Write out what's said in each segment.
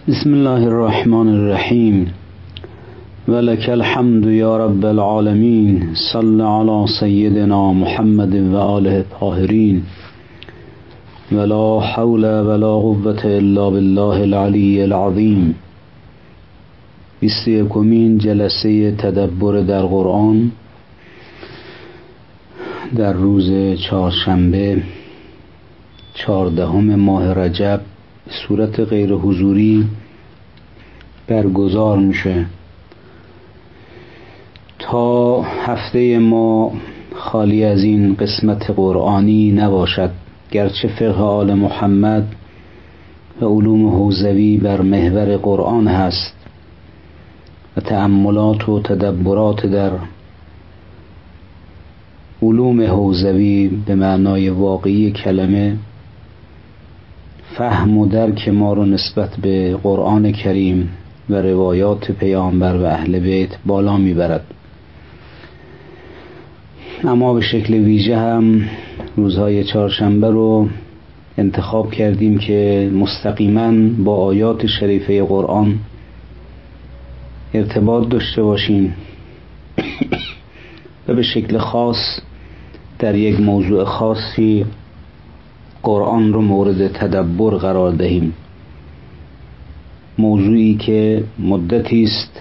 بسم الله الرحمن الرحیم ولک الحمد یا رب العالمین صل علی سیدنا محمد و آله الطاهرین ولا حول ولا قوة الا بالله العلی العظیم. 21مین جلسه تدبر در قرآن در روز چهارشنبه 14 ماه رجب صورت غیر حضوری برگزار میشه. تا هفته ما خالی از این قسمت قرآنی نباشد، گرچه فقه آل محمد و علوم حوزوی بر محور قرآن هست و تأملات و تدبرات در علوم حوزوی به معنای واقعی کلمه فهم و درک ما رو نسبت به قرآن کریم و روایات پیامبر و اهل بیت بالا میبرد. اما به شکل ویژه هم روزهای چهارشنبه رو انتخاب کردیم که مستقیما با آیات شریفه قرآن ارتباط داشته باشیم و به شکل خاص در یک موضوع خاصی قرآن رو مورد تدبر قرار دهیم. موضوعی که مدتی است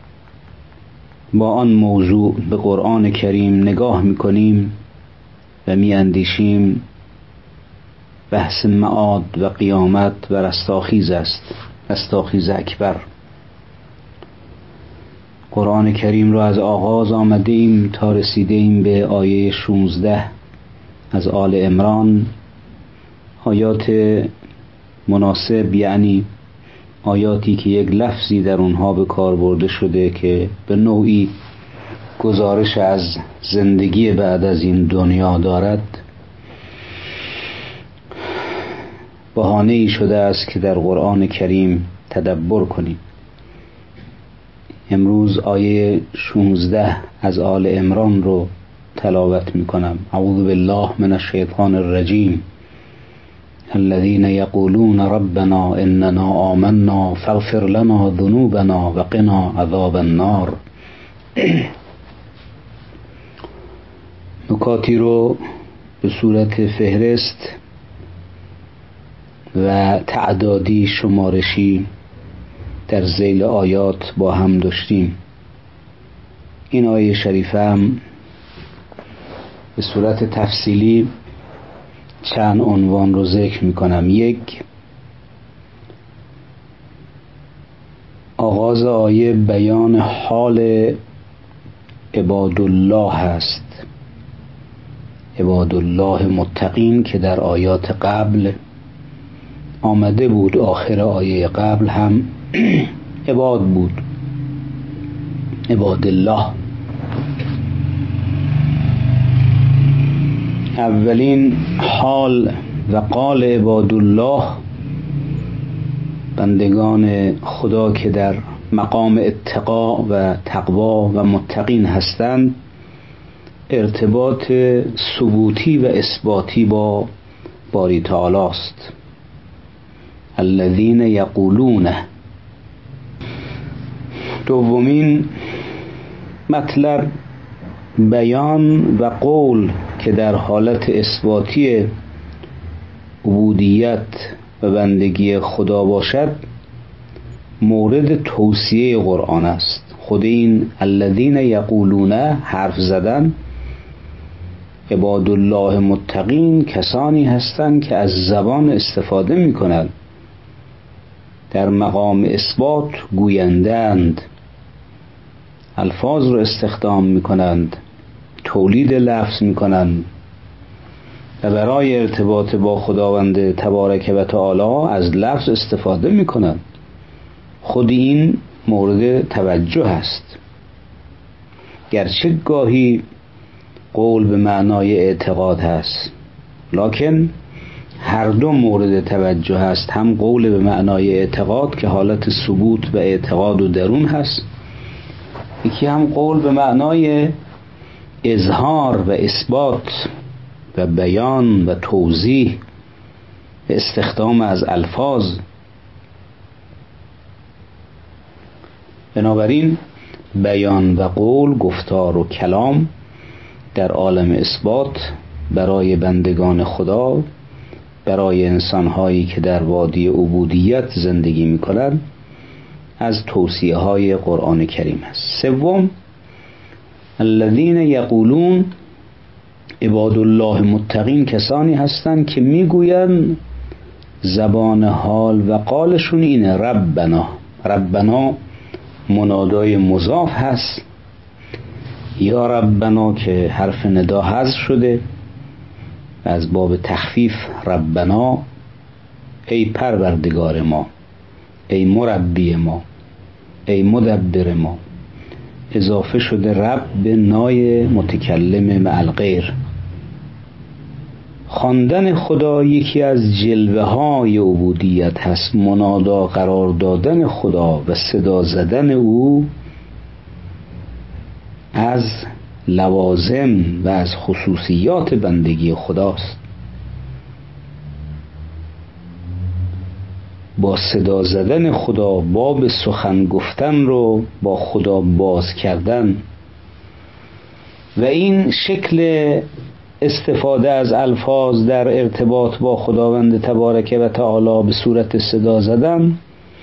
با آن موضوع به قرآن کریم نگاه می‌کنیم و می‌اندیشیم. بحث معاد و قیامت و رستاخیز است، رستاخیز اکبر. قرآن کریم را از آغاز آمدیم تا رسیدیم به آیه 16 از آل عمران. آیات مناسب، یعنی آیاتی که یک لفظی در اونها به کار برده شده که به نوعی گزارش از زندگی بعد از این دنیا دارد، بهانه‌ای شده است که در قرآن کریم تدبر کنیم. امروز آیه 16 از آل عمران رو تلاوت میکنم. اعوذ بالله من الشیطان الرجیم. الذين يقولون ربنا إننا آمنا فاغفر لنا ذنوبنا وقنا عذاب النار. نکاتی رو به صورت فهرست و تعدادی شمارشی در ذیل آیات با هم داشتیم. این آیه شریفه هم به صورت تفصیلی چند عنوان رو ذکر میکنم. یک، آغاز آیه بیان حال عبادالله هست، عبادالله متقین که در آیات قبل آمده بود. آخر آیه قبل هم عباد بود، عبادالله. اولین حال و قال عبادالله، بندگان خدا که در مقام اتقا و تقوا و متقین هستند، ارتباط ثبوتی و اثباتی با باری تعالی است. الذین یقولون. دومین مطلب بیان و قول که در حالت اثباتی عبودیت و بندگی خدا باشد مورد توصیه قرآن است. خود این الذین یقولون، حرف زدن، عبادالله متقین کسانی هستند که از زبان استفاده می کنند، در مقام اثبات گویندند، الفاظ رو استخدام می کنند، تولید لفظ می کنند و برای ارتباط با خداوند تبارک و تعالی از لفظ استفاده می کنند. خود این مورد توجه است، گرچه گاهی قول به معنای اعتقاد هست، لکن هر دو مورد توجه هست. هم قول به معنای اعتقاد که حالت ثبوت و اعتقاد و درون هست، یکی هم قول به معنای اظهار و اثبات و بیان و توضیح و استخدام از الفاظ بنابراین بیان و قول، گفتار و کلام در عالم اثبات برای بندگان خدا، برای انسانهایی که در وادی عبودیت زندگی میکنند، از توصیه های قرآن کریم است. سوم، الذین یقولون، عباد الله متقین کسانی هستند که میگویند زبان حال و قالشون اینه ربنا. ربنا منادای مضاف هست، یا ربنا که حرف ندا حذف شده از باب تخفیف، ربنا ای پروردگار ما، ای مربی ما، ای مدبر ما، اضافه شده رب به نای متکلم مع الغیر. خواندن خدا یکی از جلوه های عبودیت هست، منادا قرار دادن خدا و صدا زدن او از لوازم و از خصوصیات بندگی خداست. با صدا زدن خدا، باب سخن گفتن رو با خدا باز کردن و این شکل استفاده از الفاظ در ارتباط با خداوند تبارک و تعالی به صورت صدا زدن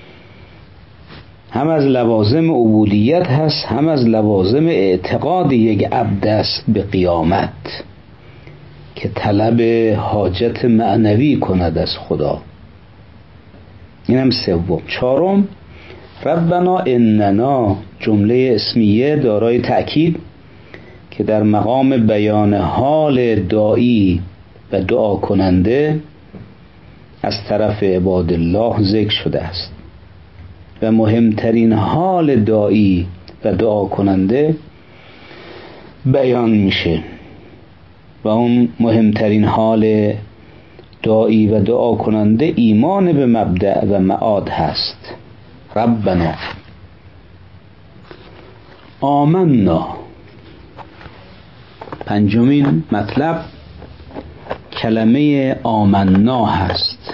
هم از لوازم عبودیت هست، هم از لوازم اعتقاد یک عبد است به قیامت که طلب حاجت معنوی کند از خدا. اینم سوم. چهارم، ربنا اننا، جمله اسمیه دارای تأکید که در مقام بیان حال داعی و دعا کننده از طرف عباد الله ذکر شده است و مهمترین حال داعی و دعا کننده بیان میشه و اون مهمترین حال داعی و دعا کننده ایمان به مبدأ و معاد هست. ربنا آمنا. پنجمین مطلب کلمه آمنا هست.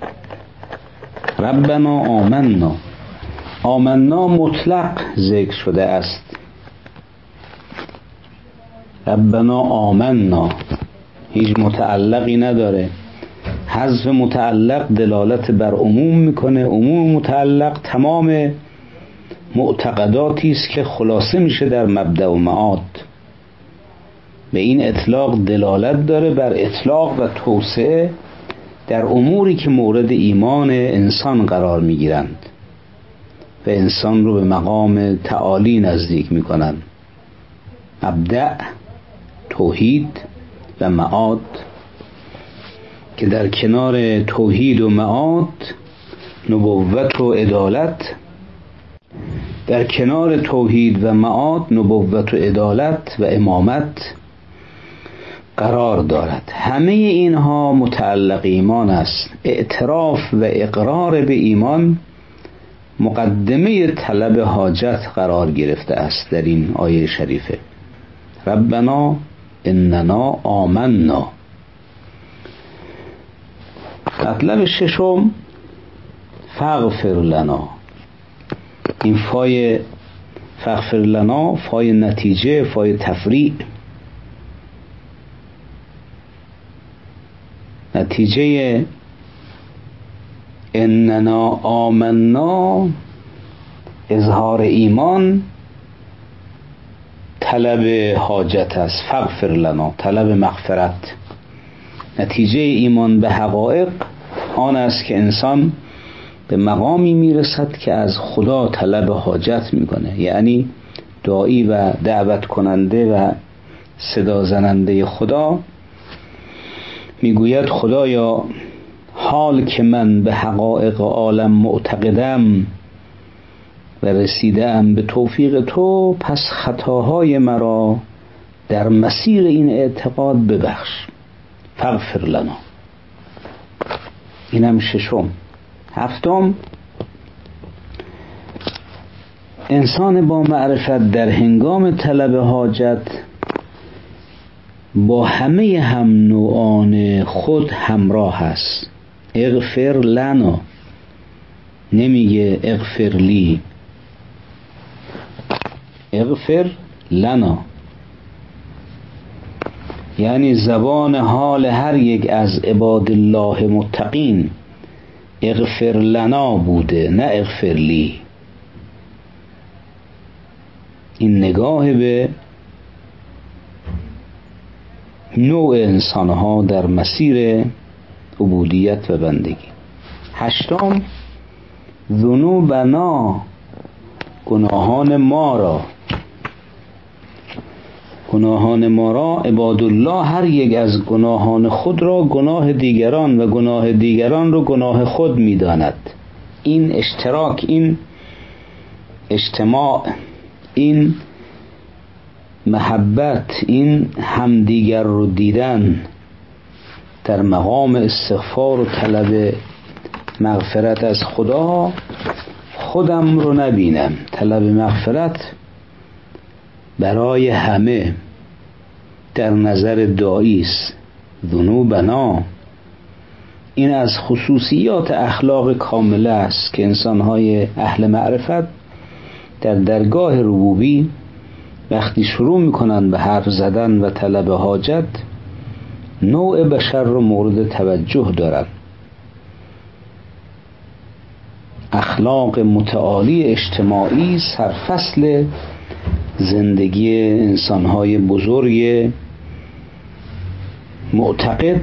ربنا آمنا، آمنا مطلق ذکر شده است. ربنا آمنا هیچ متعلقی نداره. حذف متعلق دلالت بر عموم میکنه. عموم متعلق تمام معتقداتی است که خلاصه میشه در مبدأ و معاد. به این اطلاق دلالت داره بر اطلاق و توسعه در اموری که مورد ایمان انسان قرار میگیرند و انسان رو به مقام تعالی نزدیک میکنن. مبدأ توحید و معاد که در کنار توحید و معاد نبوت و عدالت، در کنار توحید و معاد نبوت و عدالت و امامت قرار دارد. همه اینها متعلق ایمان است. اعتراف و اقرار به ایمان مقدمه طلب حاجت قرار گرفته است در این آیه شریفه. ربنا اننا آمنا. مطلب ششم فاغفر لنا. این فای فاغفر لنا فای نتیجه، فای تفریع. نتیجه اننا آمنا اظهار ایمان، طلب حاجت است. فاغفر لنا طلب مغفرت. نتیجه ایمان به حقایق آن است که انسان به مقامی میرسد که از خدا طلب حاجت میکنه، یعنی داعی و دعوت کننده و صدا زننده خدا میگوید خدایا حال که من به حقایق عالم معتقدم و رسیدم به توفیق تو، پس خطاهای مرا در مسیر این اعتقاد ببخش. فاغفر لنا. اینم ششم. هفتم، انسان با معرفت در هنگام طلب حاجت با همه هم نوعان خود همراه است. اغفر لنا، نمیگه اغفر لی. اغفر لنا، یعنی زبان حال هر یک از عباد الله متقین اغفر لنا بوده، نه اغفر لی. این نگاه به نوع انسانها در مسیر عبودیت و بندگی. 8 ذنوبنا، گناهان ما را. گناهان ما را، عباد الله هر یک از گناهان خود را گناه دیگران و گناه دیگران را گناه خود می‌داند. این اشتراک، این اجتماع، این محبت، این همدیگر رو دیدن در مقام استغفار و طلب مغفرت از خدا، خودم رو نبینم، طلب مغفرت برای همه در نظر داعی است. ذنوبنا، این از خصوصیات اخلاق کامله است که انسان‌های اهل معرفت در درگاه ربوبی وقتی شروع میکنن به حرف زدن و طلب حاجت، نوع بشر رو مورد توجه دارن. اخلاق متعالی اجتماعی سرفصل زندگی انسانهای بزرگ معتقد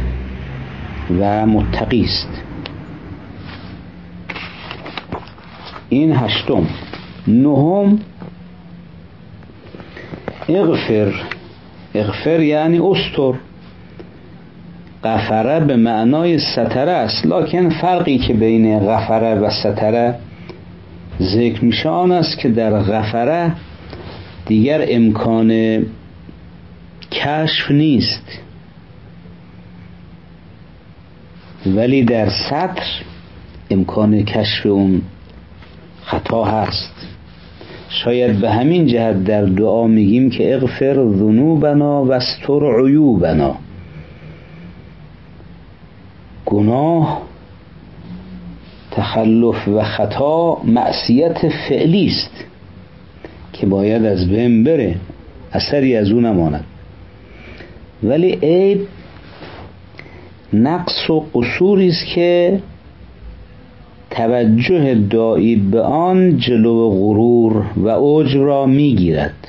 و متقی است. این 8. 9 اغفر. اغفر یعنی استر. غفره به معنای ستره است، لکن فرقی که بین غفره و ستره ذکر میشه آن است که در غفره دیگر امکان کشف نیست، ولی در ستر امکان کشف اون خطا هست. شاید به همین جهت در دعا میگیم که اغفر ذنوبنا و استر عیوبنا. گناه، تخلف و خطا معصیت فعلی است که باید از بین بره، اثری از اون نماند، ولی عیب نقص و قصوری است که توجه داعی به آن جلو غرور و عجب را میگیرد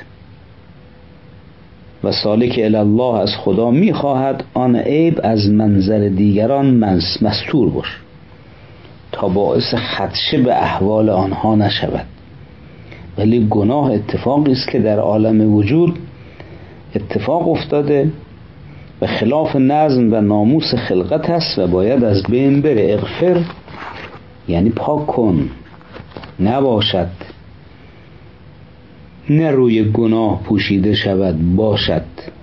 و سالک الی الله از خدا میخواهد آن عیب از منظر دیگران مستور باش تا باعث خدشه به احوال آنها نشود. ولی گناه اتفاقی است که در عالم وجود اتفاق افتاده و خلاف نظم و ناموس خلقت است و باید از بین بره. اغفر یعنی پاک کن، نباشد، نه روی گناه پوشیده شود، باشد.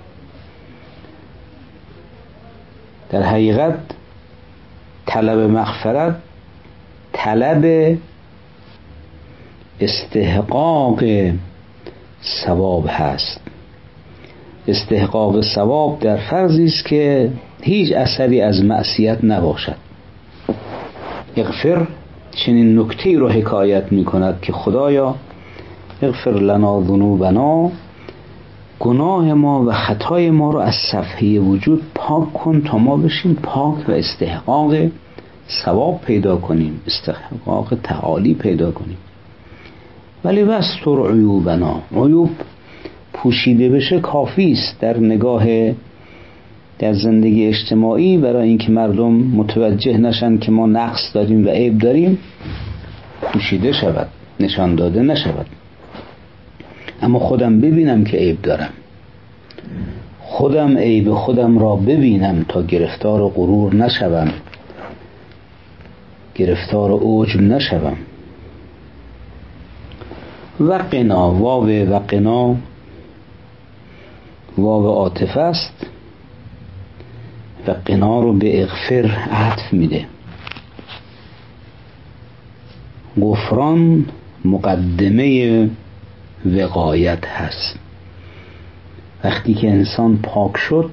در حقیقت طلب مغفرت طلب استحقاق ثواب هست. استحقاق ثواب در فرضی است که هیچ اثری از معصیت نباشد. اغفر چنین نکته‌ای رو حکایت می کند که خدایا اغفر لنا ذنوبنا، گناه ما و خطای ما رو از صفحه وجود پاک کن تا ما بشیم پاک و استحقاق ثواب پیدا کنیم، استحقاق تعالی پیدا کنیم. ولی واستر عیوبنا، عیوب پوشیده بشه کافی است در نگاه در زندگی اجتماعی، برای اینکه مردم متوجه نشن که ما نقص داریم و عیب داریم، پوشیده شود، نشان داده نشود. اما خودم ببینم که عیب دارم، خودم عیب خودم را ببینم تا گرفتار غرور نشوم، گرفتار عجب نشوم. و قنا، واو و قنا واو عاطفه است و قنا رو به اغفر عطف میده. غفران مقدمه وقایت هست. وقتی که انسان پاک شد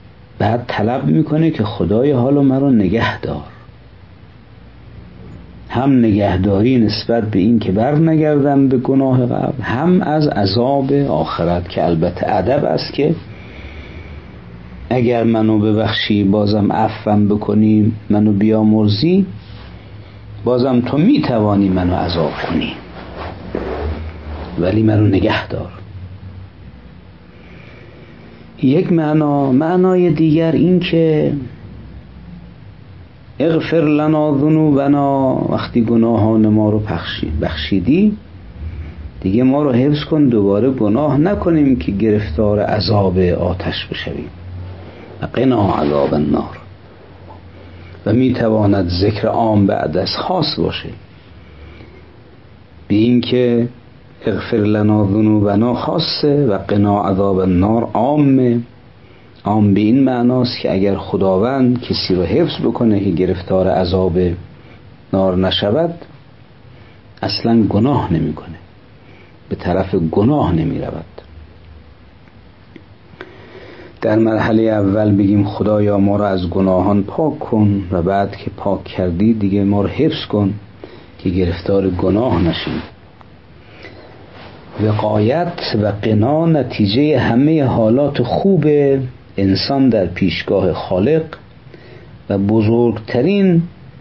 بعد طلب میکنه که خدای حالو مرا نگه دار. هم نگهداری نسبت به این که بر نگردم به گناه قبل، هم از عذاب آخرت که البته ادب است که اگر منو ببخشی بازم عفوم بکنی، منو بیامرزی، بازم تو میتوانی منو عذاب کنی ولی منو نگه دار. یک معنای دیگر این که اغفر لنا ذنوبنا، وقتی گناهان ما رو بخشیدی دیگه ما رو حفظ کن دوباره گناه نکنیم که گرفتار عذاب آتش بشویم. و قنا عذاب النار. و میتواند ذکر عام بعد از خاص باشه، به این که اغفر لنا ذنوبنا خاصه و قنا عذاب النار عامه. عام به این معناست که اگر خداوند کسی رو حفظ بکنه که گرفتار عذاب نار نشود، اصلا گناه نمیکنه، به طرف گناه نمی رود. در مرحله اول بگیم خدایا ما رو از گناهان پاک کن و بعد که پاک کردی دیگه ما رو حفظ کن که گرفتار گناه نشیم. وقایت و قنا نتیجه همه حالات خوب انسان در پیشگاه خالق و بزرگترین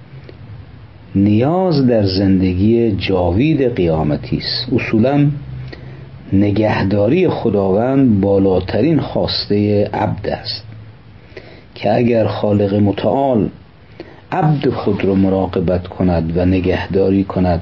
نیاز در زندگی جاوید قیامتی است. اصولا نگهداری خداوند بالاترین خواسته عبد است که اگر خالق متعال عبد خود را مراقبت کند و نگهداری کند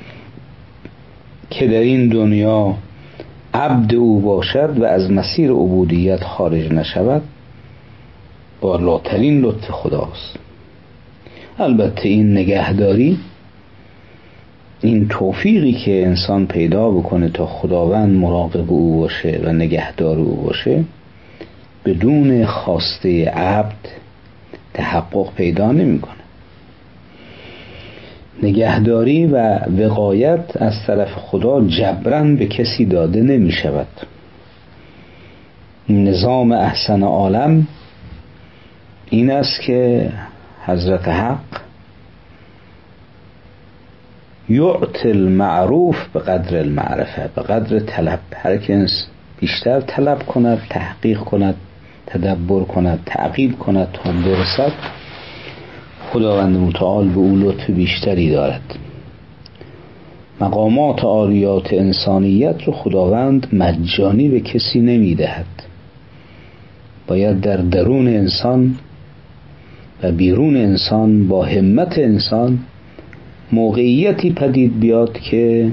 که در این دنیا عبد او باشد و از مسیر عبودیت خارج نشود، بالاترین لطف خداست. البته این نگهداری، این توفیقی که انسان پیدا بکنه تا خداوند مراقب او باشه و نگهدار او باشه، بدون خواسته عبد تحقق پیدا نمیکنه. نگهداری و وقایت از طرف خدا جبران به کسی داده نمی شود. نظام احسن عالم این است که حضرت حق یعطی المعروف به قدر المعرفه، به قدر طلب. هر کس بیشتر طلب کند، تحقیق کند، تدبر کند، تعقیب کند تا برسد، خداوند متعال به او لطف بیشتری دارد. مقامات عالیات انسانیت رو خداوند مجانی به کسی نمی دهد. باید در درون انسان و بیرون انسان با همت انسان موقعیتی پدید بیاد که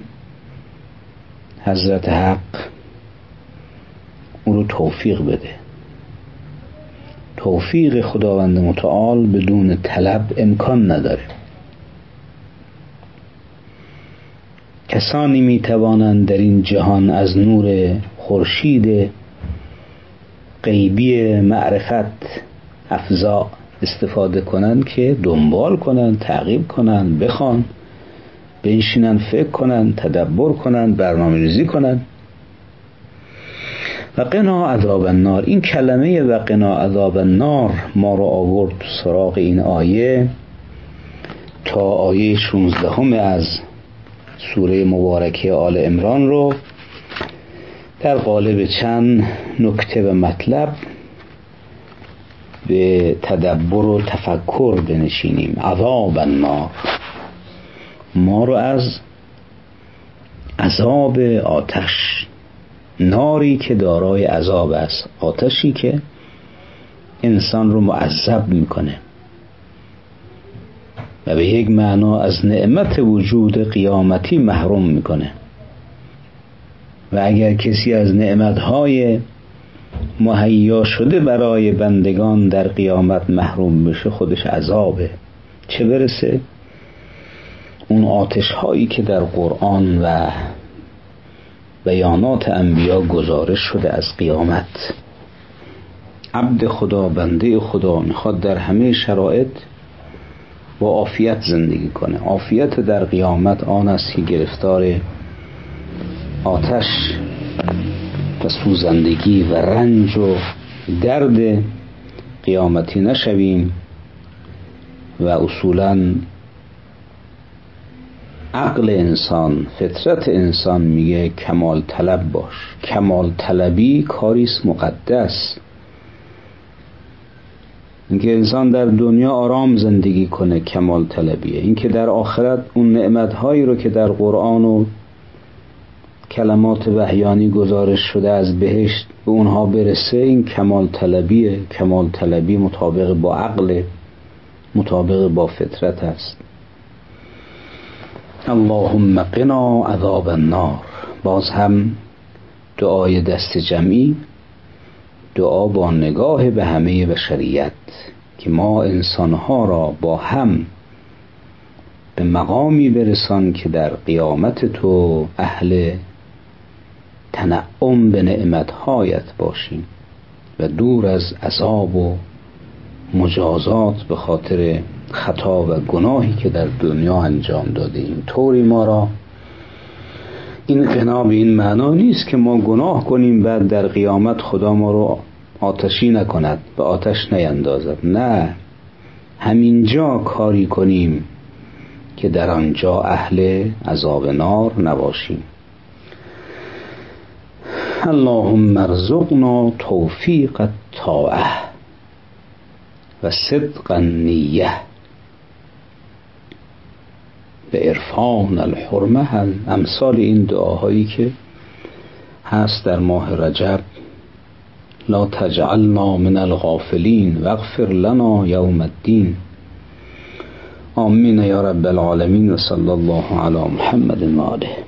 حضرت حق اون رو توفیق بده. توفیق خداوند متعال بدون طلب امکان نداره. کسانی می توانند در این جهان از نور خورشید غیبی معرفت افزا استفاده کنند که دنبال کنند، تعقیب کنند، بخوان، بنشینند، فکر کنند، تدبر کنند، برنامه‌ریزی کنند. و قنا عذاب النار، این کلمه و قنا عذاب النار ما رو آورد سراغ این آیه تا آیه 16 از سوره مبارکه آل عمران رو در قالب چند نکته و مطلب به تدبر و تفکر بنشینیم. عذاب النار، ما رو از عذاب آتش، ناری که دارای عذاب است، آتشی که انسان رو معذب میکنه و به یک معنا از نعمت وجود قیامتی محروم میکنه. و اگر کسی از نعمتهای مهیا شده برای بندگان در قیامت محروم بشه، خودش عذابه، چه برسه اون آتش هایی که در قرآن و بیانات انبیا گزارش شده از قیامت. عبد خدا، بنده خدا میخواد در همه شرایط با عافیت زندگی کنه. عافیت در قیامت آن است که گرفتار آتش و سوزندگی و رنج و درد قیامتی نشویم و اصولاً عقل انسان، فطرت انسان میگه کمال طلب باش. کمال طلبی کاریست مقدس. اینکه انسان در دنیا آرام زندگی کنه کمال طلبیه. اینکه در آخرت اون نعمتهایی رو که در قرآن و کلمات وحیانی گزارش شده از بهشت به اونها برسه، این کمال طلبیه. کمال طلبی مطابق با عقل، مطابق با فطرت است. اللهم قنا عذاب النار. باز هم دعای دست جمعی، دعا با نگاه به همه بشریت که ما انسانها را با هم به مقامی برسان که در قیامت تو اهل تنعم به نعمتهایت باشیم و دور از عذاب و مجازات به خاطر خطا و گناهی که در دنیا انجام دادیم. طوری ما را این قنا به این معنا نیست که ما گناه کنیم بعد در قیامت خدا ما رو آتشی نکند، به آتش نیندازد. نه، همینجا کاری کنیم که در آنجا اهل عذاب نار نباشیم. اللهم ارزقنا توفیق الطاعه و صدق النیه به عرفان الحرمه. امثال این دعاهایی که هست در ماه رجب. لا تجعلنا من الغافلین واغفر لنا یوم الدین. آمین یا رب العالمین و صلی الله علی محمد و آله.